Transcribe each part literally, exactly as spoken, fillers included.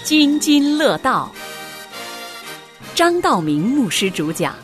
津津乐道，张道明牧师主讲。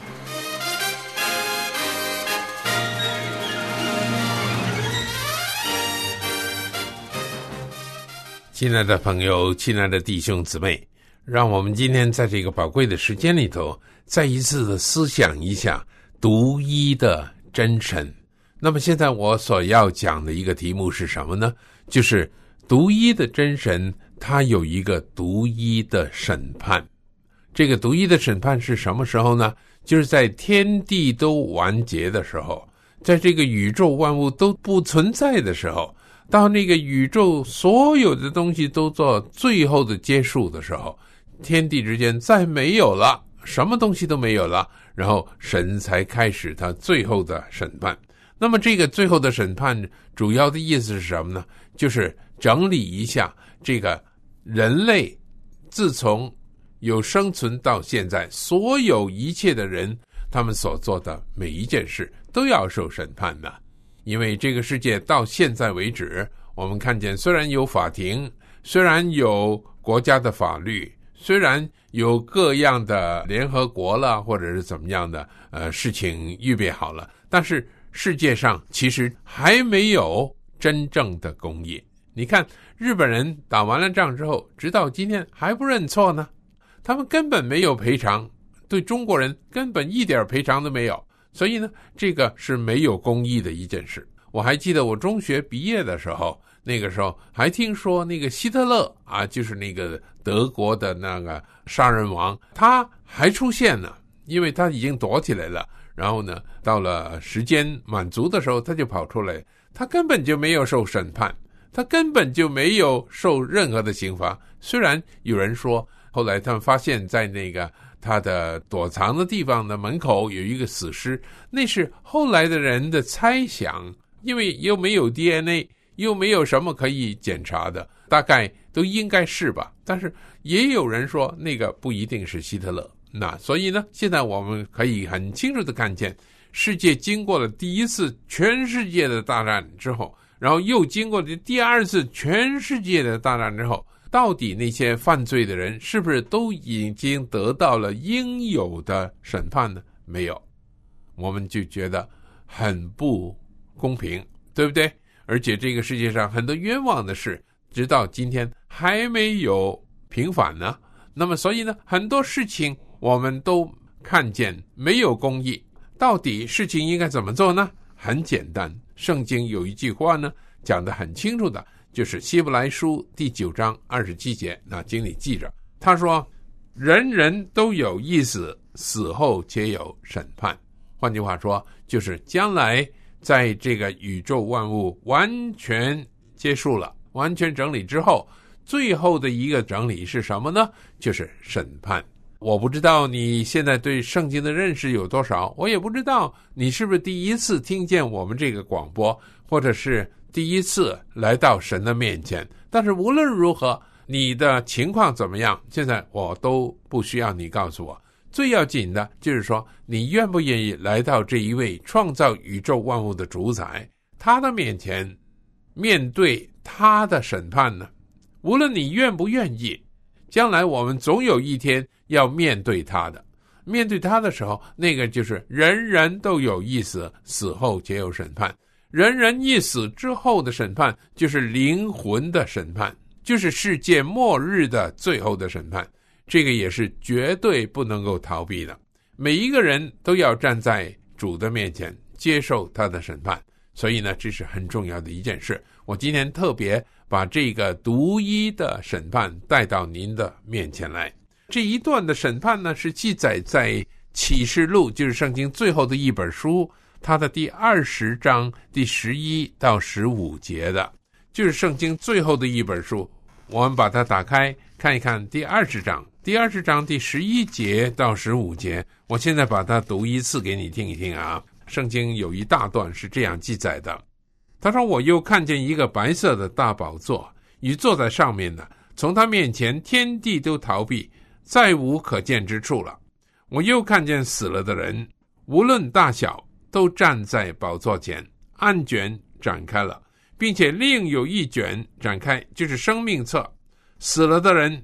亲爱的朋友，亲爱的弟兄姊妹，让我们今天在这个宝贵的时间里头，再一次的思想一下独一的真神。那么现在我所要讲的一个题目是什么呢？就是独一的真神，他有一个独一的审判。这个独一的审判是什么时候呢？就是在天地都完结的时候，在这个宇宙万物都不存在的时候，到那个宇宙所有的东西都做最后的结束的时候，天地之间再没有了，什么东西都没有了，然后神才开始他最后的审判。那么这个最后的审判主要的意思是什么呢？就是整理一下这个人类自从有生存到现在，所有一切的人他们所做的每一件事都要受审判的。因为这个世界到现在为止，我们看见虽然有法庭，虽然有国家的法律，虽然有各样的联合国了或者是怎么样的呃事情预备好了，但是世界上其实还没有真正的公义。你看日本人打完了仗之后，直到今天还不认错呢，他们根本没有赔偿，对中国人根本一点赔偿都没有。所以呢，这个是没有公义的一件事。我还记得我中学毕业的时候，那个时候还听说那个希特勒啊，就是那个德国的那个杀人王，他还出现了，因为他已经躲起来了。然后呢，到了时间满足的时候，他就跑出来，他根本就没有受审判，他根本就没有受任何的刑罚。虽然有人说，后来他们发现在那个他的躲藏的地方的门口有一个死尸，那是后来的人的猜想，因为又没有 D N A， 又没有什么可以检查的，大概都应该是吧。但是也有人说那个不一定是希特勒。那所以呢，现在我们可以很清楚的看见，世界经过了第一次全世界的大战之后，然后又经过了第二次全世界的大战之后，到底那些犯罪的人是不是都已经得到了应有的审判呢？没有，我们就觉得很不公平，对不对？而且这个世界上很多冤枉的事，直到今天还没有平反呢。那么所以呢，很多事情我们都看见没有公义，到底事情应该怎么做呢？很简单，圣经有一句话呢，讲得很清楚的，就是希伯来书第九章二十七节，那经里记着，他说人人都有一死，死后且有审判。换句话说，就是将来在这个宇宙万物完全结束了，完全整理之后，最后的一个整理是什么呢？就是审判。我不知道你现在对圣经的认识有多少，我也不知道你是不是第一次听见我们这个广播，或者是第一次来到神的面前。但是无论如何，你的情况怎么样，现在我都不需要你告诉我。最要紧的就是说，你愿不愿意来到这一位创造宇宙万物的主宰，他的面前，面对他的审判呢？无论你愿不愿意，将来我们总有一天要面对他的。面对他的时候，那个就是人人都有一死，死后皆有审判。人人一死之后的审判，就是灵魂的审判，就是世界末日的最后的审判。这个也是绝对不能够逃避的。每一个人都要站在主的面前，接受他的审判。所以呢，这是很重要的一件事。我今天特别把这个独一的审判带到您的面前来。这一段的审判呢，是记载在启示录，就是圣经最后的一本书，它的第二十章第十一到十五节的，就是圣经最后的一本书。我们把它打开看一看第二十章，第二十章第十一节到十五节。我现在把它读一次给你听一听啊。圣经有一大段是这样记载的，他说，我又看见一个白色的大宝座，与坐在上面的，从他面前天地都逃避，再无可见之处了。我又看见死了的人，无论大小，都站在宝座前，案卷展开了，并且另有一卷展开，就是生命册。死了的人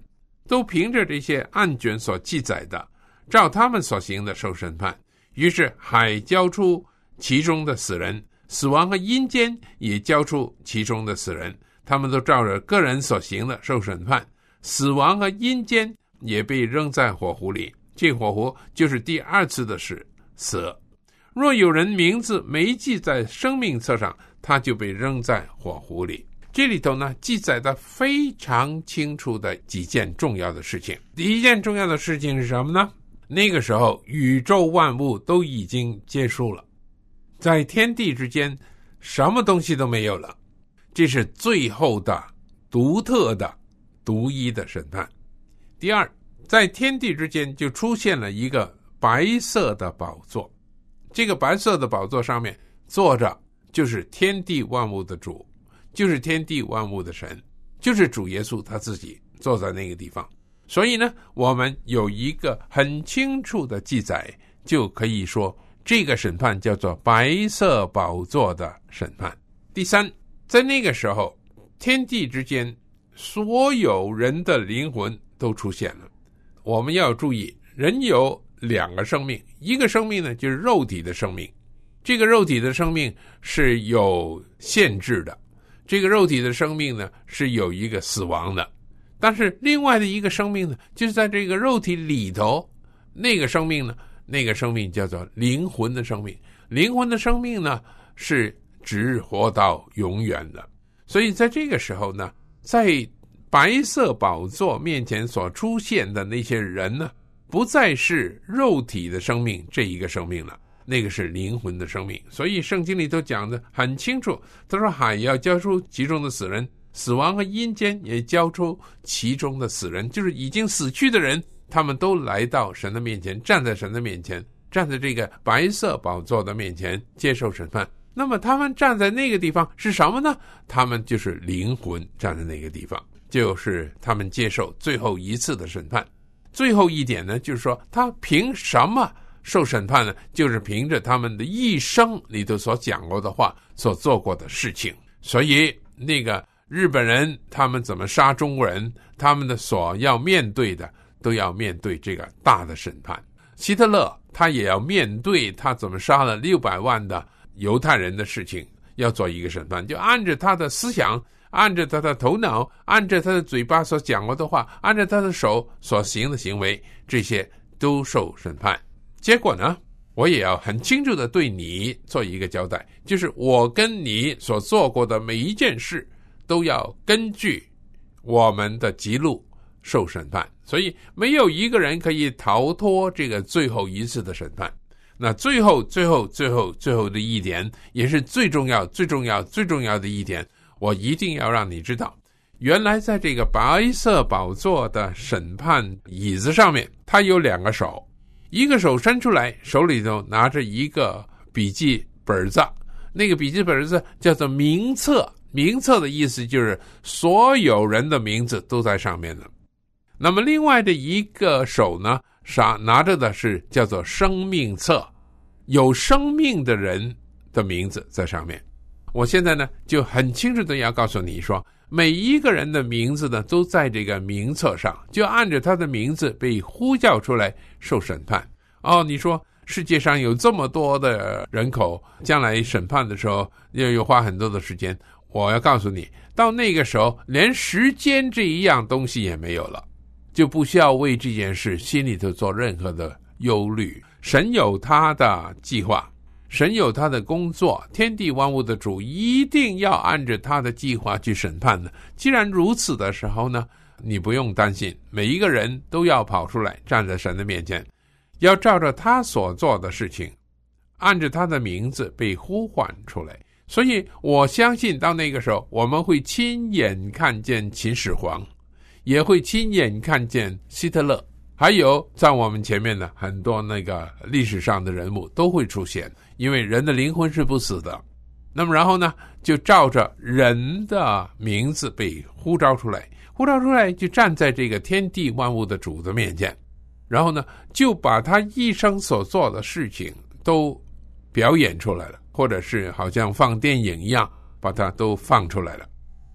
都凭着这些案卷所记载的，照他们所行的受审判。于是海交出其中的死人，死亡和阴间也交出其中的死人，他们都照着个人所行的受审判。死亡和阴间也被扔在火湖里，这火湖就是第二次的死死。若有人名字没记在生命册上，他就被扔在火湖里。这里头呢，记载的非常清楚的几件重要的事情。第一件重要的事情是什么呢？那个时候宇宙万物都已经结束了，在天地之间什么东西都没有了，这是最后的独特的独一的审判。第二，在天地之间就出现了一个白色的宝座，这个白色的宝座上面坐着就是天地万物的主，就是天地万物的神，就是主耶稣他自己坐在那个地方。所以呢，我们有一个很清楚的记载，就可以说这个审判叫做白色宝座的审判。第三，在那个时候天地之间所有人的灵魂都出现了。我们要注意，人有两个生命，一个生命呢就是肉体的生命，这个肉体的生命是有限制的，这个肉体的生命呢是有一个死亡的。但是另外的一个生命呢，就是在这个肉体里头，那个生命呢，那个生命叫做灵魂的生命。灵魂的生命呢是直活到永远的。所以在这个时候呢，在白色宝座面前所出现的那些人呢，不再是肉体的生命这一个生命了，那个是灵魂的生命。所以圣经里头讲的很清楚，他说海要交出其中的死人，死亡和阴间也交出其中的死人，就是已经死去的人，他们都来到神的面前，站在神的面前，站在这个白色宝座的面前接受审判。那么他们站在那个地方是什么呢？他们就是灵魂站在那个地方，就是他们接受最后一次的审判。最后一点呢，就是说他凭什么受审判呢？就是凭着他们的一生里头所讲过的话，所做过的事情。所以那个日本人他们怎么杀中国人，他们的所要面对的都要面对这个大的审判。希特勒他也要面对他怎么杀了六百万的犹太人的事情，要做一个审判，就按着他的思想，按着他的头脑，按着他的嘴巴所讲过的话，按着他的手所行的行为，这些都受审判。结果呢，我也要很清楚的对你做一个交代，就是我跟你所做过的每一件事都要根据我们的记录受审判。所以没有一个人可以逃脱这个最后一次的审判。那最后最后最后最后的一点，也是最重要最重要最重要的一点，我一定要让你知道，原来在这个白色宝座的审判椅子上面，他有两个手，一个手伸出来，手里头拿着一个笔记本子，那个笔记本子叫做名册，名册的意思就是所有人的名字都在上面的。那么另外的一个手呢，拿着的是叫做生命册，有生命的人的名字在上面。我现在呢就很清楚的要告诉你说，每一个人的名字呢都在这个名册上，就按着他的名字被呼叫出来受审判。哦，你说世界上有这么多的人口，将来审判的时候又有花很多的时间。我要告诉你，到那个时候连时间这一样东西也没有了，就不需要为这件事心里头做任何的忧虑。神有他的计划，神有他的工作，天地万物的主一定要按着他的计划去审判的。既然如此的时候呢，你不用担心，每一个人都要跑出来站在神的面前，要照着他所做的事情，按着他的名字被呼唤出来。所以我相信到那个时候，我们会亲眼看见秦始皇，也会亲眼看见希特勒，还有在我们前面的很多那个历史上的人物都会出现，因为人的灵魂是不死的。那么然后呢，就照着人的名字被呼召出来，呼召出来就站在这个天地万物的主的面前，然后呢就把他一生所做的事情都表演出来了，或者是好像放电影一样把它都放出来了。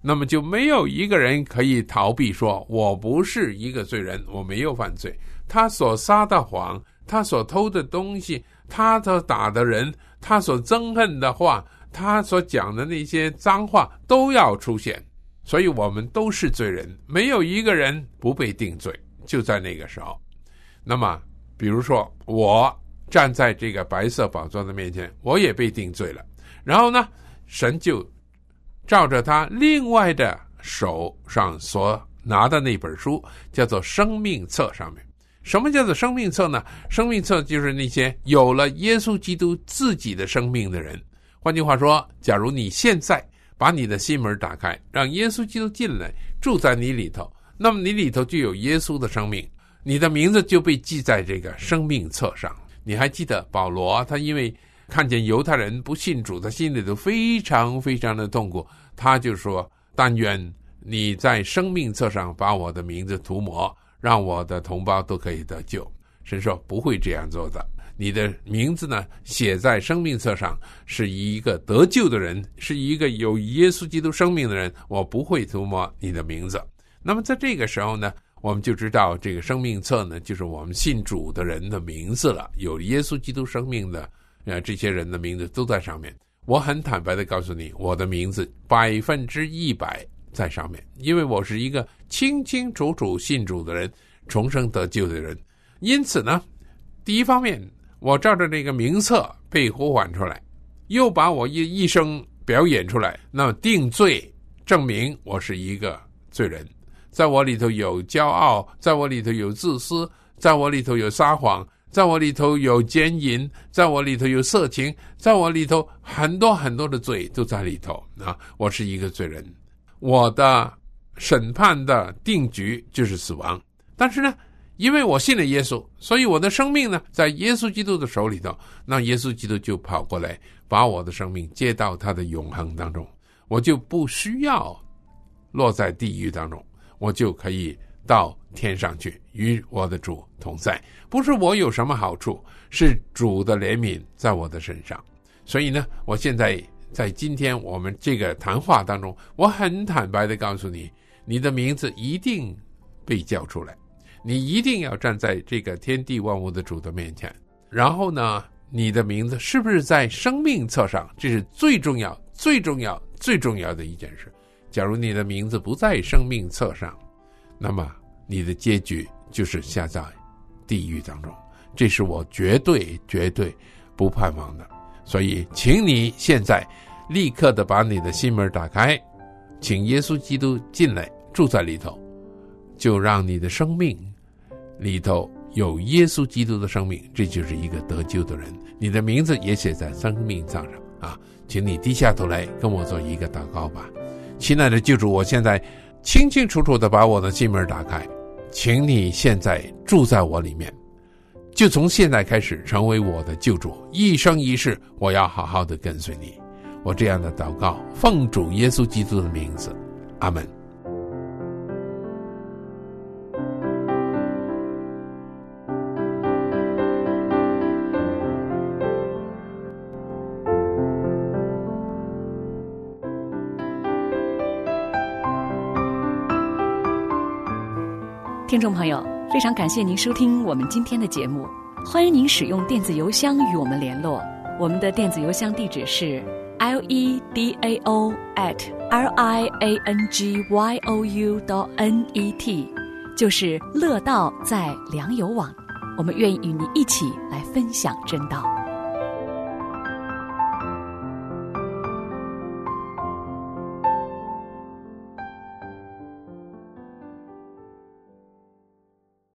那么就没有一个人可以逃避说我不是一个罪人，我没有犯罪。他所撒的谎，他所偷的东西，他所打的人，他所憎恨的话，他所讲的那些脏话都要出现。所以我们都是罪人，没有一个人不被定罪，就在那个时候。那么比如说我站在这个白色宝座的面前，我也被定罪了，然后呢，神就照着他另外的手上所拿的那本书，叫做生命册上面。什么叫做生命册呢？生命册就是那些有了耶稣基督自己的生命的人。换句话说，假如你现在把你的心门打开，让耶稣基督进来住在你里头，那么你里头就有耶稣的生命，你的名字就被记在这个生命册上。你还记得保罗，他因为看见犹太人不信主，他心里头非常非常的痛苦，他就说，但愿你在生命册上把我的名字涂抹，让我的同胞都可以得救。神说不会这样做的，你的名字呢写在生命册上，是一个得救的人，是一个有耶稣基督生命的人，我不会涂抹你的名字。那么在这个时候呢，我们就知道这个生命册呢，就是我们信主的人的名字了，有耶稣基督生命的呃，这些人的名字都在上面。我很坦白的告诉你，我的名字百分之一百在上面，因为我是一个清清楚楚信主的人，重生得救的人。因此呢，第一方面，我照着这个名册被呼唤出来，又把我一一生表演出来，那么定罪证明我是一个罪人。在我里头有骄傲，在我里头有自私，在我里头有撒谎，在我里头有奸淫，在我里头有色情，在我里头很多很多的罪都在里头啊！我是一个罪人，我的审判的定局就是死亡。但是呢，因为我信了耶稣，所以我的生命呢在耶稣基督的手里头，那耶稣基督就跑过来把我的生命接到他的永恒当中，我就不需要落在地狱当中，我就可以到天上去与我的主同在。不是我有什么好处，是主的怜悯在我的身上。所以呢，我现在在今天我们这个谈话当中，我很坦白的告诉你，你的名字一定被叫出来，你一定要站在这个天地万物的主的面前。然后呢，你的名字是不是在生命册上，这是最重要最重要最重要的一件事。假如你的名字不在生命册上，那么你的结局就是下在地狱当中，这是我绝对绝对不盼望的。所以请你现在立刻的把你的心门打开，请耶稣基督进来住在里头，就让你的生命里头有耶稣基督的生命，这就是一个得救的人。你的名字也写在生命册上啊！请你低下头来跟我做一个祷告吧。亲爱的救主，我现在清清楚楚的把我的心门打开，请你现在住在我里面，就从现在开始成为我的救主，一生一世我要好好的跟随你。我这样的祷告奉主耶稣基督的名字，阿们。 听众朋友，非常感谢您收听我们今天的节目，欢迎您使用电子邮箱与我们联络。我们的电子邮箱地址是 l e d a o at l i a n g y o u dot n e t， 就是乐道在良友网。我们愿意与您一起来分享真道。